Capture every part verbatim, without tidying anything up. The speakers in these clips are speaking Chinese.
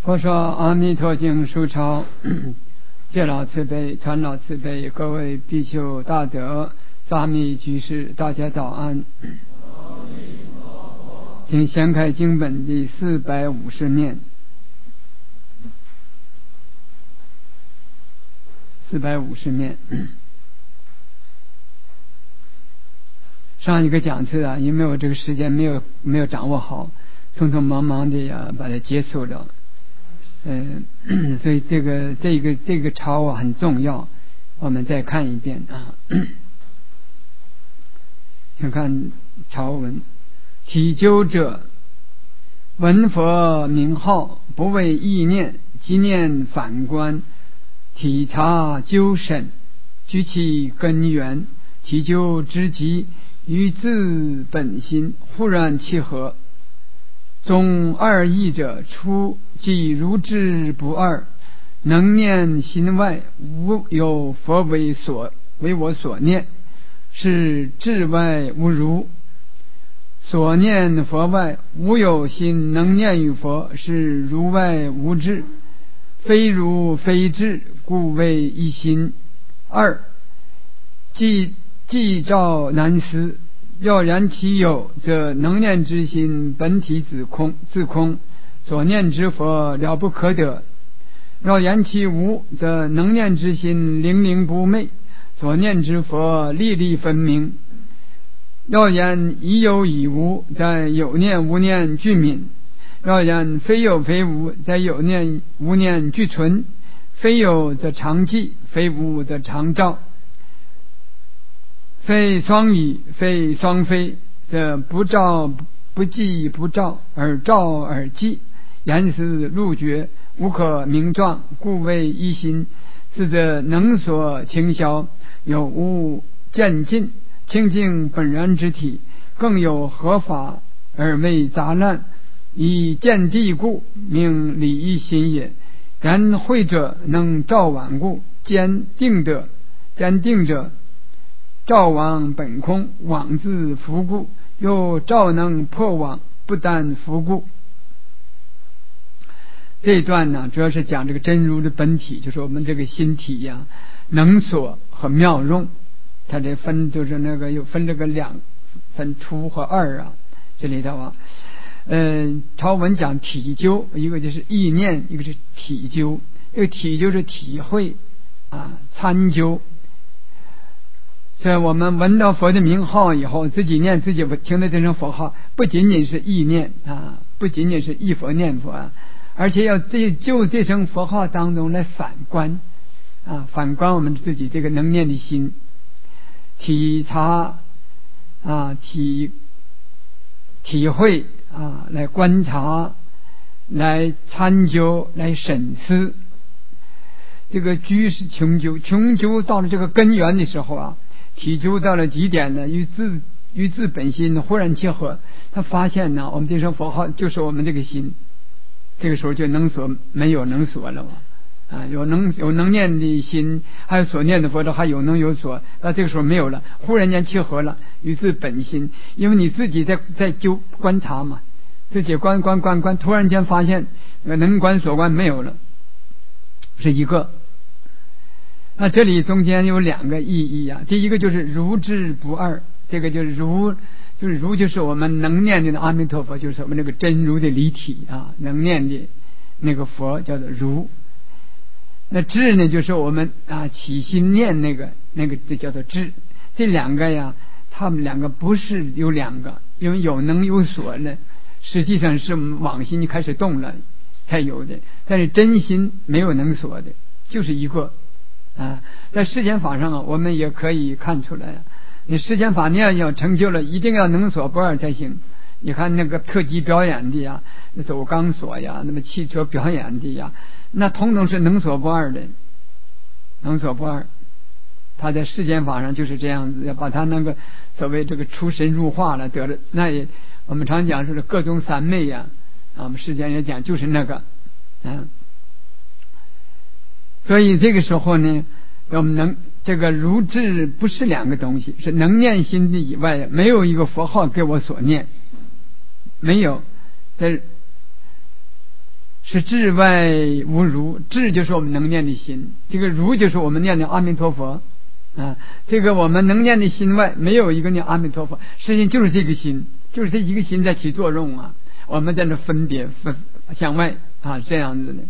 佛说阿弥陀经书抄，借老慈悲，传老慈悲，各位比丘大德、沙弥居士，大家早安。请掀开经本第四百五十面，四百五十面。上一个讲次啊，因为我这个时间没有没有掌握好，匆匆忙忙的呀把它结束了。嗯、呃，所以这个这个这个抄啊很重要，我们再看一遍啊。请看抄文：体究者，闻佛名号，不为意念，即念反观，体察究审，居其根源，体究之极，于自本心，忽然契合。中二义者，出即如智不二，能念心外，无有佛为所为我所念，是智外无如；所念佛外，无有心能念于佛，是如外无智，非如非智，故谓一心。二，即即照难思。要然其有，则能念之心本体自空，自空，所念之佛了不可得；要言其无，则能念之心灵灵不昧，所念之佛粒粒分明。要言已有已无，在有念无念俱泯；要言非有非无，在有念无念俱存。非有则常记，非无则常照。非双语，非双非，则不照不记不照，而照而记，言思入觉，无可名状，故谓一心。是则能所情消，有无渐进，清净本然之体，更有合法而为杂乱，以见地故，名理一心也。然慧者能照顽固，坚定者坚定者照往本空，往自伏故，又照能破往，不但伏故。这一段呢，主要是讲这个真如的本体，就是我们这个心体呀、啊，能所和妙用。它这分就是那个又分这个两分初和二啊，这里头啊，嗯、呃，抄文讲体究，一个就是意念，一个是体究。这个体究是体会啊，参究。所以我们闻到佛的名号以后，自己念自己听的这声佛号，不仅仅是意念啊，不仅仅是忆佛念佛啊，而且要这就这声佛号当中来反观啊，反观我们自己这个能念的心，体察啊，体体会啊，来观察，来参究，来审思。这个居是穷究，穷究到了这个根源的时候啊，体究到了极点呢，与自与自本心忽然结合，他发现呢，我们这声佛号就是我们这个心，这个时候就能所没有能所了嘛，啊，有能有能念的心，还有所念的佛，还有能有所，那这个时候没有了，忽然间结合了，与自本心，因为你自己在在纠观察嘛，自己观观观观，突然间发现能观所观没有了，是一个。那这里中间有两个意义啊，第一个就是如智不二，这个就是如，就是如就是我们能念的阿弥陀佛，就是我们那个真如的离体啊，能念的那个佛叫做如。那智呢，就是我们啊起心念那个那个这叫做智。这两个呀，他们两个不是有两个，因为有能有所呢，实际上是我们往心开始动了才有的，但是真心没有能所的，就是一个。啊，在世间法上啊，我们也可以看出来，你世间法念要成就了，一定要能所不二才行。你看那个特技表演的呀，走钢索呀，那么汽车表演的呀，那统统是能所不二的，能所不二。他在世间法上就是这样子，要把他那个所谓这个出神入化了得了，那也我们常讲是各宗三昧呀，啊，我们世间也讲就是那个，嗯。所以这个时候呢，我们能这个如智不是两个东西，是能念心的以外，没有一个佛号给我所念，没有。这是智外无如，智就是我们能念的心，这个如就是我们念的阿弥陀佛啊。这个我们能念的心外没有一个念阿弥陀佛，实际上就是这个心，就是这一个心在起作用啊。我们在那分别分向外啊，这样子的。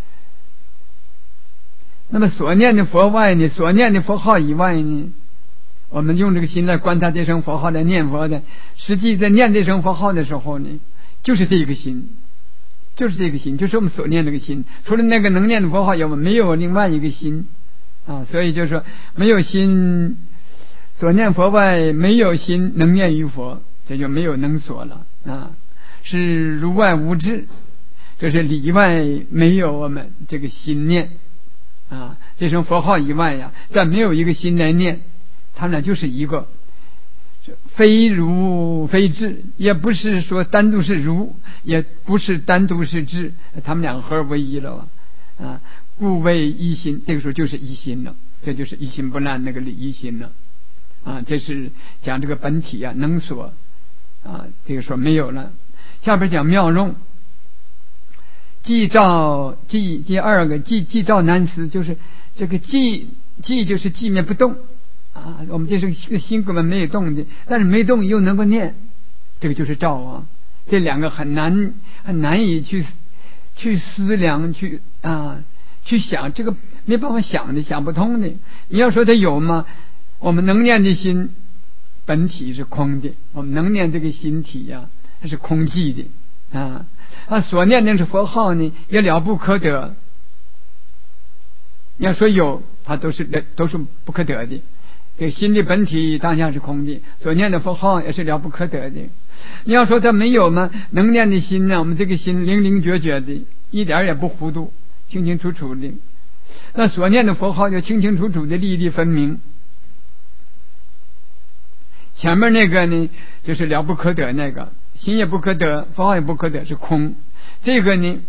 那么所念的佛外呢，所念的佛号以外呢，我们用这个心来观察这声佛号来念佛的，实际在念这声佛号的时候呢，就是这个心，就是这个心，就是我们所念这个心。除了那个能念的佛号以外，没有另外一个心啊。所以就是说，没有心所念佛外，没有心能念于佛，这就没有能所了啊。是如外无智，这是里外没有我们这个心念啊。这声佛号以外呀，但没有一个心来念，他们俩就是一个，非如非智，也不是说单独是如，也不是单独是智，他们两个合而为一了啊。故谓一心，这个时候就是一心了，这就是一心不乱那个理一心了啊。这是讲这个本体啊，能所啊，这个说没有了。下边讲妙用，寂照寂第二个寂寂照难思，就是这个寂寂就是寂灭不动啊。我们这是个心根本没有动的，但是没动又能够念，这个就是照啊。这两个很难很难以去去思量去啊去想，这个没办法想的，想不通的。你要说它有吗？我们能念的心本体是空的，我们能念这个心体呀、啊，它是空寂的啊。啊，所念的是佛号呢，也了不可得。你要说有，它都是都是不可得的。这心的本体当下是空的，所念的佛号也是了不可得的。你要说它没有吗？能念的心呢，我们这个心灵灵觉觉的，一点也不糊涂，清清楚楚的。那所念的佛号就清清楚楚的，粒粒分明。前面那个呢，就是了不可得那个，心也不可得，佛号也不可得，是空。这个呢，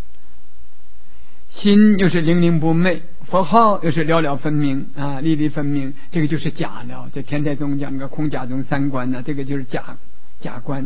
心又是灵灵不昧，佛号又是了了分明啊，粒粒分明，这个就是假了。这天台宗讲个空假中三观呢、啊，这个就是假假观。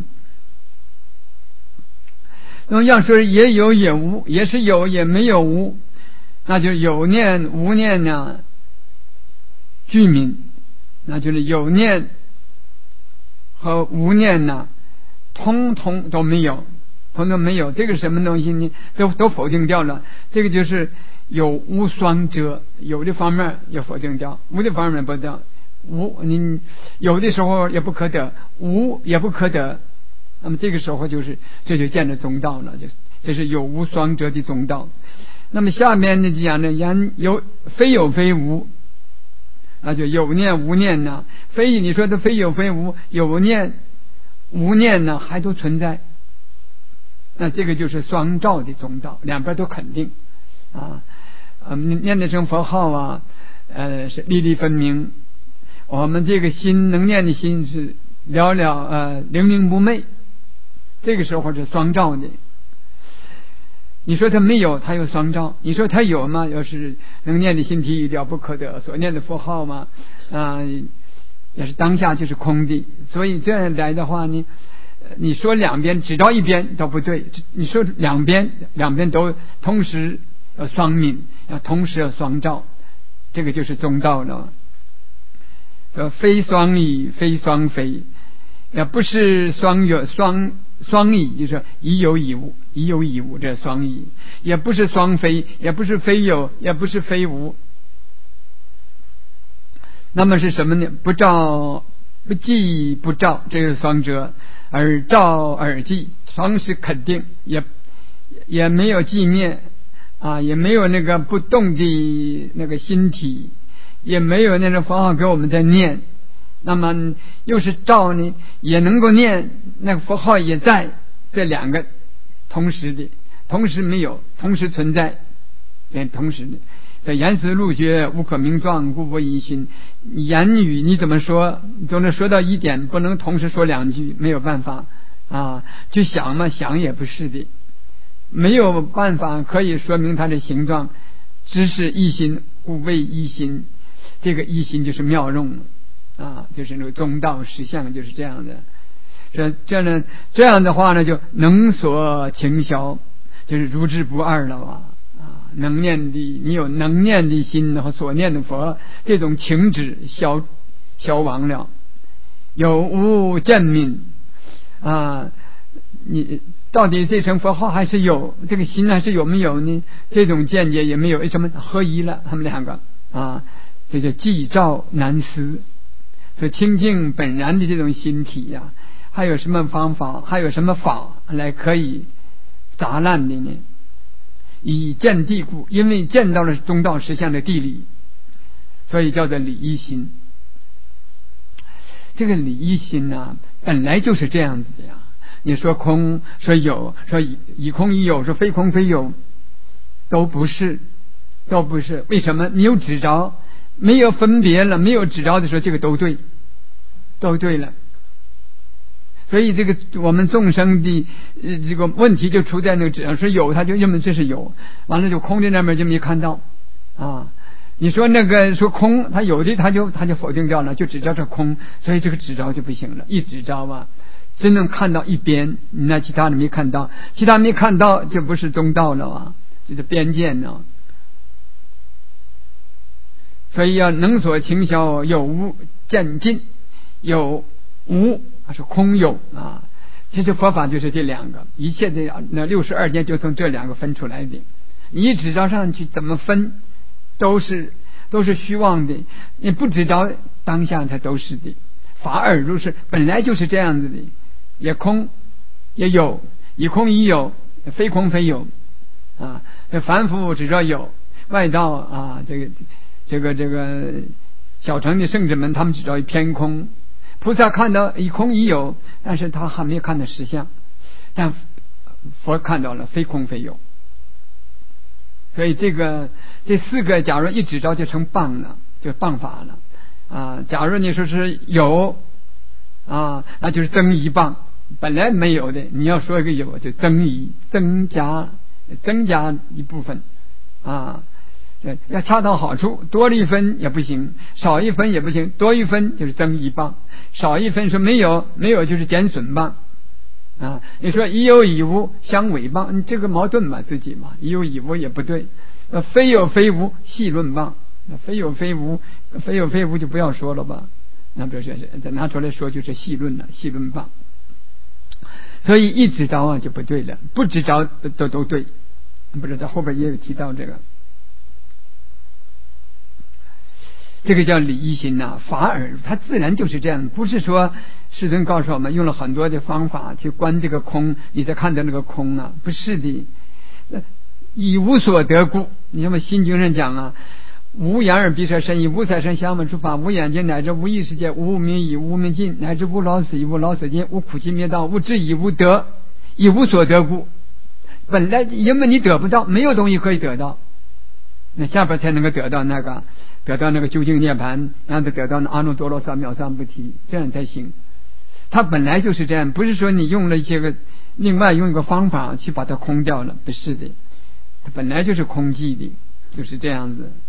那么要说也有也无，也是有也没有无，那就有念无念呢俱泯，那就是有念和无念呢通通都没有，通通没有。这个什么东西呢？都都否定掉了。这个就是有无双遮，有的方面也否定掉，无的方面不掉。无你有的时候也不可得，无也不可得。那么这个时候就是这就见着中道了，就是这是有无双遮的中道。那么下面呢讲呢，言有非有非无，那就有念无念呢，非你说的非有非无，有念无念呢还都存在，那这个就是双照的中道，两边都肯定啊。嗯，念的声佛号啊，呃是粒粒分明。我们这个心能念的心是了了呃灵灵不昧，这个时候是双照的。你说他没有，他有双照；你说他有吗？要是能念的心体了不可得，所念的佛号嘛，啊、呃，也是当下就是空的。所以这样来的话呢，你说两边只照一边都不对，你说两边两边都同时要双泯，要同时要双照，这个就是中道了。呃，非双已，非双非，也不是双有双双已，就是已有已无，已有已无，这双已，也不是双非，也不是非有，也不是非无。那么是什么呢？不照不记不照，这是双遮，而照而记，双是肯定，也也没有寂灭啊，也没有那个不动的那个心体，也没有那种佛号给我们在念。那么又是照呢，也能够念，那个佛号也在，这两个同时的，同时没有，同时存在，同时的。这言辞路觉无可名状，故不一心。言语你怎么说，总能说到一点，不能同时说两句，没有办法啊。去想嘛，想也不是的，没有办法可以说明它的形状，只是一心，故谓一心。这个一心就是妙用啊，就是那个中道实相，就是这样的。这这呢，这样的话呢，就能所情消。 就是如之不二了啊！啊，能念的你有能念的心和所念的佛，这种情执消消亡了。有无见明啊，你到底这声佛号还是有，这个心还是有没有呢？这种见解也没有，什么合一了？他们两个啊，这叫寂照难思。所以清净本然的这种心体呀、啊，还有什么方法？还有什么法来可以杂烂的呢？以见地故，因为见到了中道实相的地理，所以叫做理一心。这个理一心呢、啊，本来就是这样子的呀。你说空，说有，说以空以有，说非空非有，都不是，都不是。为什么？你有执着，没有分别了，没有执着的时候，这个都对，都对了。所以这个我们众生的呃这个问题就出在那个执着，说有他就认为这是有，完了就空的那边就没看到啊。你说那个说空，他有的他就他就否定掉了，就只知道这空，所以这个执着就不行了。一执着啊，真能看到一边，那其他的没看到，其他没看到就不是中道了啊，就是边界呢。所以要能所情消，有无见尽，有无是空有啊。其实佛法就是这两个，一切的那六十二间就从这两个分出来的。你一执着上去怎么分？都是都是虚妄的，你不知道当下它都是的。法尔如是，本来就是这样子的，也空也有，以空以有，非空非有啊。这凡夫只知道有，外道啊，这个这个这个小乘的圣者们，他们只知道偏空。菩萨看到以空以有，但是他还没有看到实相，但佛看到了非空非有。所以这个这四个，假如一执着就成谤了，就谤法了啊。假如你说是有啊，那就是增一谤，本来没有的，你要说一个有，就增一，增加增加一部分啊。要恰到好处，多了一分也不行，少一分也不行，多一分就是增一谤，少一分说没有，没有就是减损谤。啊，你说以有以无相违谤，你这个矛盾嘛，自己嘛，以有以无也不对。那非有非无细论谤，那非有非无，非有非无就不要说了吧。那不是再拿出来说就是细论了，细论谤。所以一执着啊就不对了，不执着都都都对。不是在后边也有提到这个，这个叫理一心呐、啊，法尔它自然就是这样，不是说。世尊告诉我们用了很多的方法去观这个空，你再看到那个空啊，不是的。以无所得故，你像我们心经上讲啊，无眼耳鼻舌身意，无色声香味触法，无眼睛乃至无意识界，无名以无名尽，乃至无老死以无老死尽，无苦集灭道，无智以无得，以无所得故。本来因为你得不到，没有东西可以得到，那下边才能够得到那个得到那个究竟涅槃，让他得到那阿耨多罗三藐三菩提，这样才行。它本来就是这样，不是说你用了一些个另外用一个方法去把它空掉了，不是的，它本来就是空寂的，就是这样子。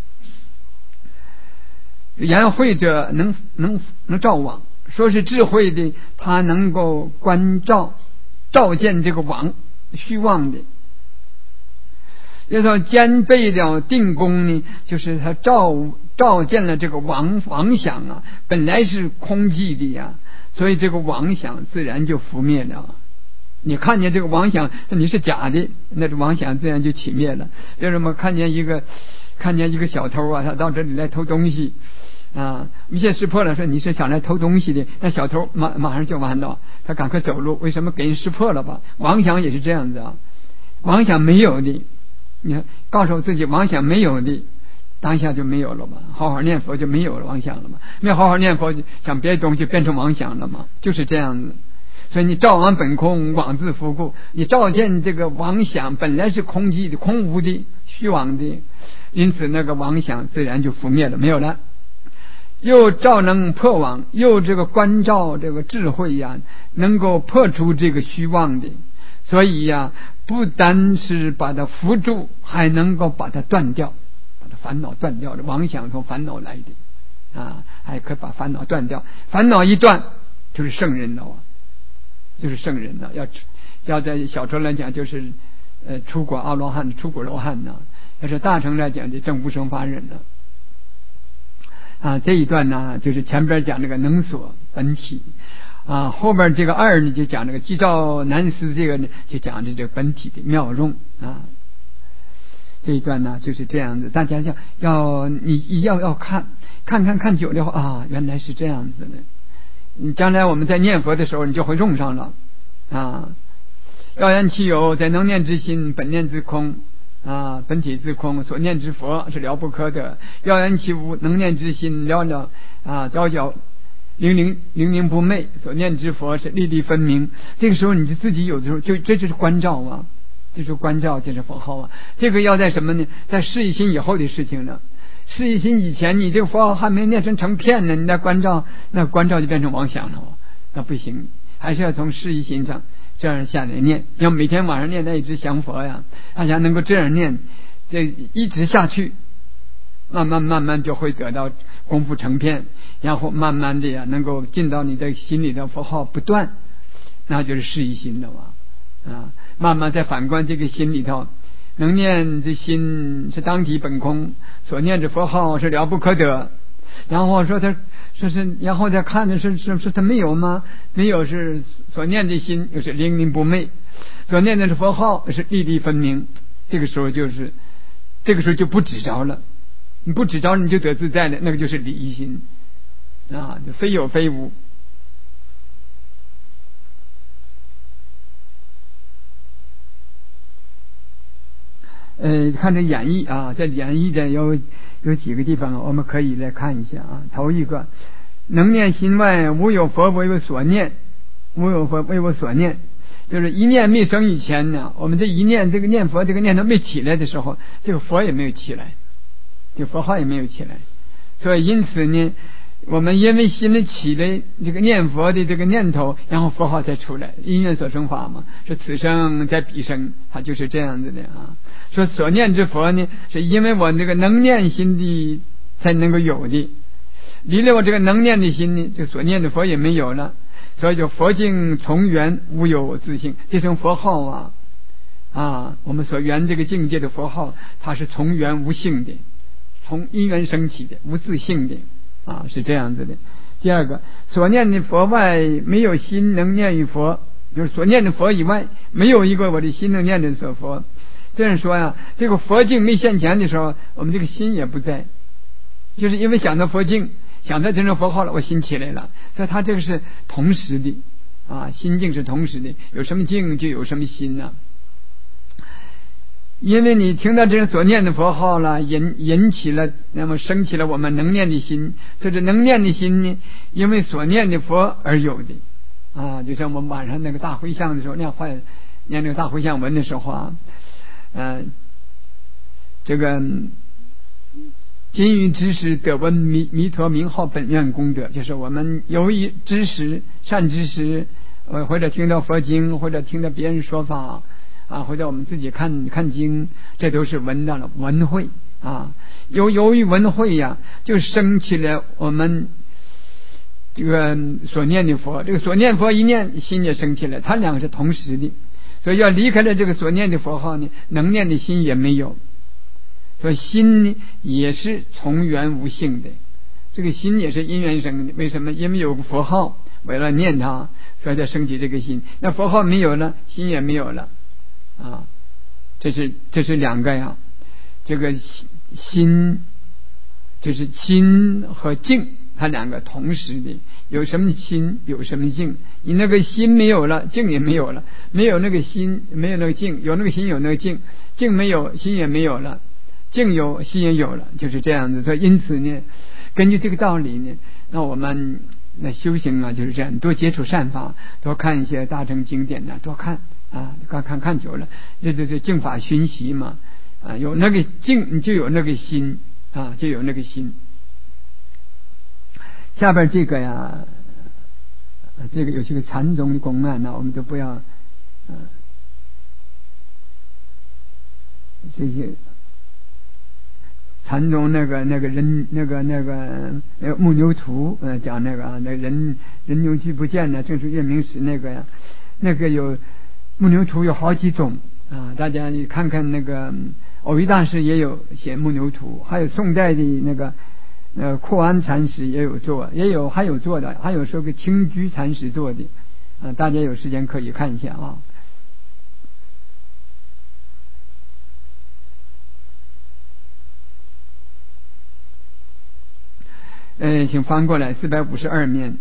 言慧者能能能照网，说是智慧的，他能够观照照见这个网虚妄的。要说兼备了定功呢，就是他照照见了这个妄妄想啊，本来是空寂的呀。所以这个妄想自然就拂灭了。你看见这个妄想你是假的，那个妄想自然就起灭了。为什么看见一个看见一个小偷啊，他到这里来偷东西啊，一切识破了，说你是想来偷东西的，那小偷马马上就完了，他赶快走路。为什么？给人识破了吧？妄想也是这样子啊，妄想没有的，你看告诉自己妄想没有的，当下就没有了嘛，好好念佛就没有了妄想了嘛，没有好好念佛想别的东西变成妄想了嘛，就是这样子。所以你照妄本空，妄自复故，你照见这个妄想本来是空寂的、空无的、虚妄的，因此那个妄想自然就覆灭了，没有了。又照能破妄，又这个观照这个智慧呀、啊，能够破除这个虚妄的，所以呀、啊，不单是把它扶住，还能够把它断掉。烦恼断掉的，妄想从烦恼来的啊，还可以把烦恼断掉。烦恼一断，就是圣人了啊，就是圣人了。要要在小说来讲，就是呃出果阿罗汉、出果罗汉呢，要是大乘来讲就证无生法忍了。啊，这一段呢，就是前边讲这个能所本体，啊，后边这个二呢就讲这个基照难思，这个呢就讲的这个本体的妙用啊。这一段呢就是这样子，大家要要你要要看看看看久了话啊，原来是这样子的。你将来我们在念佛的时候，你就会用上了啊。要言其有，在能念之心，本念之空。啊，本体自空，所念之佛是了不可得。要言其无，能念之心了了啊，皎皎灵灵灵灵不昧，所念之佛是粒粒分明。这个时候你就自己有的时候就这就是关照啊，这是关照，这是佛号啊。这个要在什么呢？在事一心以后的事情呢？事一心以前，你这个佛号还没念成成片呢，你那关照那关照就变成妄想了，那不行，还是要从事一心上。这样下来念，要每天晚上念那一直降佛呀，大家能够这样念，这一直下去，慢慢慢慢就会得到功夫成片，然后慢慢的呀能够进到你的心里的佛号不断，那就是事一心了嘛啊，慢慢再反观这个心里头，能念这心是当体本空，所念的佛号是了不可得，然后说他说是，然后再看的是是是他没有吗？没有是所念的心又是灵灵不昧，所念的是佛号是粒粒分明。这个时候就是这个时候就不执着了，你不执着你就得自在了，那个就是理一心啊，就非有非无。呃，看这演绎啊，在演绎的有有几个地方我们可以来看一下啊。头一个，能念心外无有佛为我所念，无有佛为我所念，就是一念没生以前呢，我们这一念这个念佛这个念头没起来的时候，这个佛也没有起来，这个佛号也没有起来，所以因此呢，我们因为心里起了这个念佛的这个念头，然后佛号才出来，因缘所生法嘛，是此生在彼生，它就是这样子的啊。说所念之佛呢，是因为我这个能念心的才能够有的，离了我这个能念的心呢，这所念的佛也没有了，所以就佛境从缘无有自性。这种佛号啊啊，我们所缘这个境界的佛号，它是从缘无性的，从因缘升起的，无自性的啊，是这样子的。第二个，所念的佛外没有心能念于佛，就是所念的佛以外没有一个我的心能念的所佛。这样说呀，这个佛境没现前的时候，我们这个心也不在，就是因为想到佛境，想到这种佛号了，我心起来了，所以它这个是同时的啊，心境是同时的，有什么境就有什么心呢、啊？因为你听到这种所念的佛号了，引引起了，那么升起了我们能念的心，这是能念的心呢，因为所念的佛而有的啊，就像我们晚上那个大回向的时候，念坏念那个大回向文的时候啊。嗯、呃，这个今于知识得闻弥弥陀名号本愿功德，就是我们由于知识善知识，呃或者听到佛经，或者听到别人说法啊，或者我们自己看看经，这都是闻到了闻慧啊。由由于闻慧呀，就升起了我们这个所念的佛，这个所念佛一念，心也升起来，它两个是同时的。所以要离开了这个所念的佛号呢，能念的心也没有，所以心呢也是从缘无性的，这个心也是因缘生的。为什么？因为有个佛号，为了念它，所以才升起这个心。那佛号没有了，心也没有了啊。这是这是两个呀，这个心就是心和境，它两个同时的。有什么心有什么境，你那个心没有了，境也没有了，没有那个心没有那个境，有那个心有那个境，境没有心也没有了，境有心也有了，就是这样子。所以因此呢，根据这个道理呢，那我们那修行啊就是这样，多接触善法，多看一些大乘经典呐、啊，多看啊，看看看久了，这这这净法熏习嘛啊，有那个境你就有那个心啊，就有那个心。下边这个呀，这个有些个禅宗的公案呢，我们都不要，呃，这些禅宗那个那个人那个那个那个木牛图，呃，讲那个啊，那人人牛俱不见呢，正是月明时那个呀，那个有木牛图有好几种啊，大家你看看那个偶一大师也有写木牛图，还有宋代的那个呃阔安禅师也有做，也有还有做的，还有说个清居禅师做的，啊，大家有时间可以看一下啊。呃，请翻过来四百五十二面，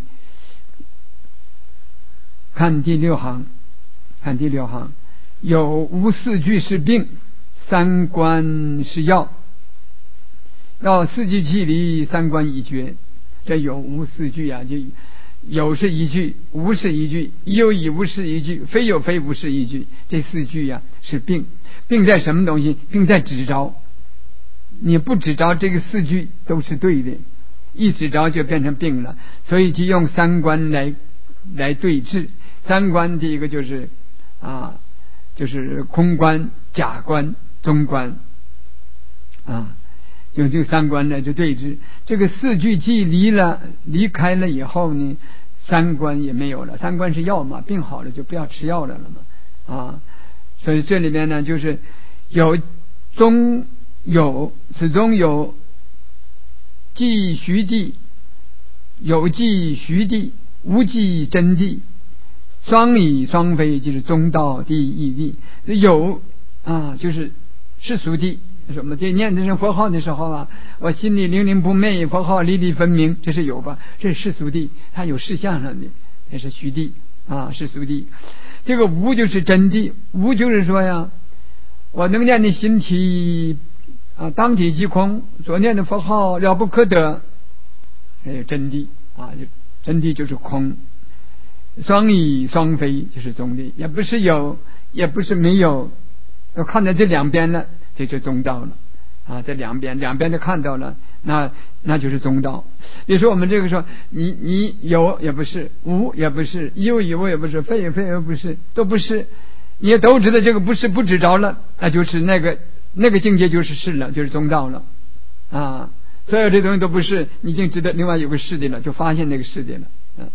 看第六行，看第六行，有无四句是病，三观是药，要四句气离，三观已绝。这有无四句啊，就有是一句，无是一句，有以无是一句，非有非无是一句。这四句呀、啊、是病，病在什么东西？病在执着。你不执着，这个四句都是对的。一执着就变成病了，所以就用三观来来对治。三观第一个就是啊，就是空观、假观、中观啊，用这个三观来就对治。这个四句既离了离开了以后呢，三观也没有了。三观是药嘛，病好了就不要吃药了了嘛啊，所以这里面呢就是有中有，始终有即虚谛，有即虚谛，无即真谛，双以双非，就是中道第一谛。有啊，就是世俗谛。什么？这念这声佛号的时候啊，我心里灵灵不昧，佛号粒粒分明，这是有吧？这是世俗谛，它有事相上的，这是虚谛啊，世俗谛。这个无就是真谛，无就是说呀，我能念的心体啊，当体即空，所念的佛号了不可得，还有真谛啊，就真谛就是空，双以双非就是中谛，也不是有，也不是没有，要看到这两边了，这就中道了啊，这两边两边都看到了，那那就是中道。比如说我们这个说，你你有也不是，无也不是，有以无也不是，非也非也不是，都不是，你也都知道这个不是，不知着了，那就是那个。那个境界就是是了，就是中道了啊！所有这东西都不是，你已经知道另外有个是的了，就发现那个是的了。嗯，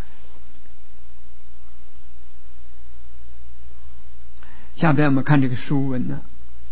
下边我们看这个书文呢，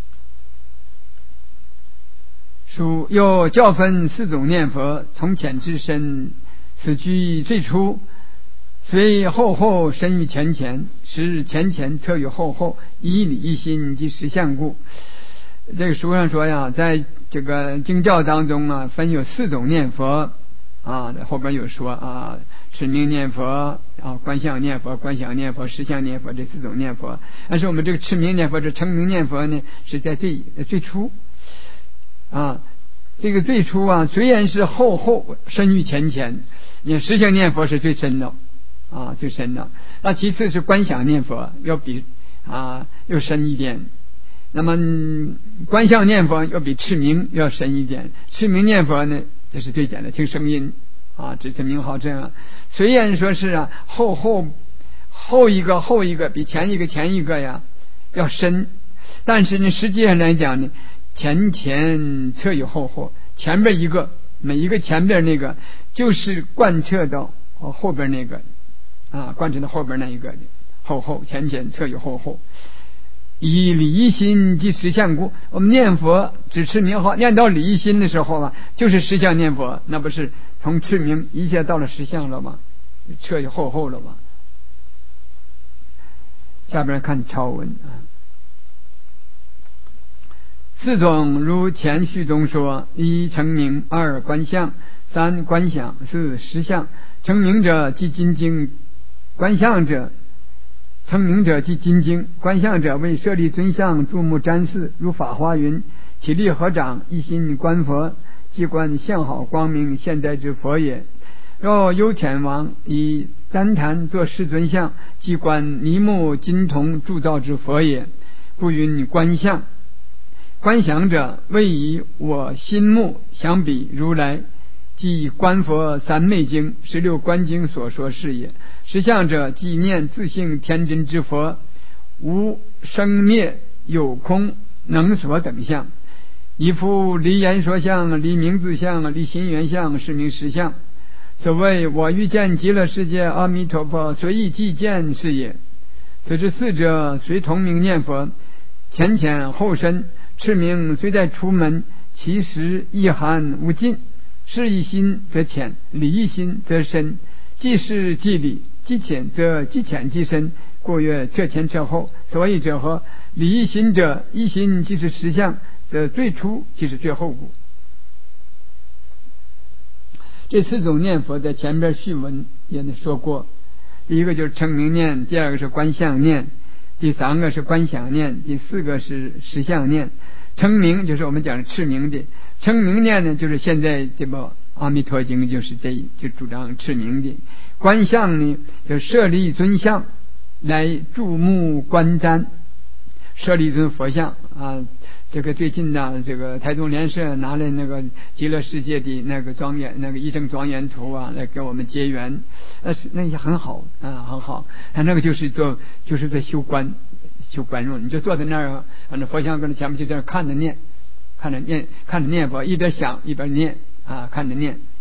书又教分四种念佛，从浅至深，此居最初，随后后深于前前，使前前特于后后，以理一心即实相故。这个书上说呀，在这个经教当中啊，分有四种念佛啊，后边有说啊，持名念佛啊，观相念佛、观想念佛、实相念佛这四种念佛。但是我们这个持名念佛、这称名念佛呢，是在最最初啊，这个最初啊，虽然是后后深于前前，你实相念佛是最深的啊，最深的。那其次是观想念佛，要比啊又深一点。那么观相念佛要比持名要深一点，持名念佛呢，这是最简单，听声音啊，只听名号这样。虽然说是啊，后后后一个后一个比前一个前一个呀要深，但是呢，实际上来讲呢，前前侧有后后，前边一个每一个前边那个就是贯彻到后边那个啊，贯彻到后边那一个后后前前侧有后后。以理一心即实相故，我们念佛只持名号，念到理一心的时候啊，就是实相念佛，那不是从持名一下到了实相了吗？彻就后后了吗？下边看抄文啊，四种如前序中说：一成名，二观相，三观想，四实相。成名者即金经，观相者。成名者即金经，观相者为舍利尊像，注目瞻视，如法华云：起立合掌，一心观佛，即观相好光明现在之佛也。若幽潜王以单坛作世尊像，即观尼木金铜铸造之佛也，故云观相。观想者为以我心目相比如来，即观佛三昧经、十六观经所说是也。实相者即念自性天真之佛，无生灭有空能所等相，以复离言说相、离名字相、离心缘相，是名实相。所谓我欲见极乐世界阿弥陀佛，随意即见是也。此之四者随同名念佛， 前前后深，持名虽在出门，其实意涵无尽。事一心则浅，理一心则深。既事既理，既浅则既浅既深，故曰彻前彻后。所以者何？理一心者，一心即是实相，则最初即是最后故。这四种念佛在前边序文也说过，第一个就是称名念，第二个是观相念，第三个是观想念，第四个是实相念。称名就是我们讲的持名的，称名念呢就是现在这部阿弥陀经就是这就主张持名的。观相呢就设立尊像来注目观瞻，设立一尊佛像啊。这个最近呢，这个台中联社拿了那个极乐世界的那个庄严那个一正庄严图啊，来给我们结缘，那那也很好啊，很好。他那个就是做就是在修观修观用，你就坐在那儿，反正佛像跟着前面就在那看着念，看着念看着念佛，一边想一边念啊，看着念。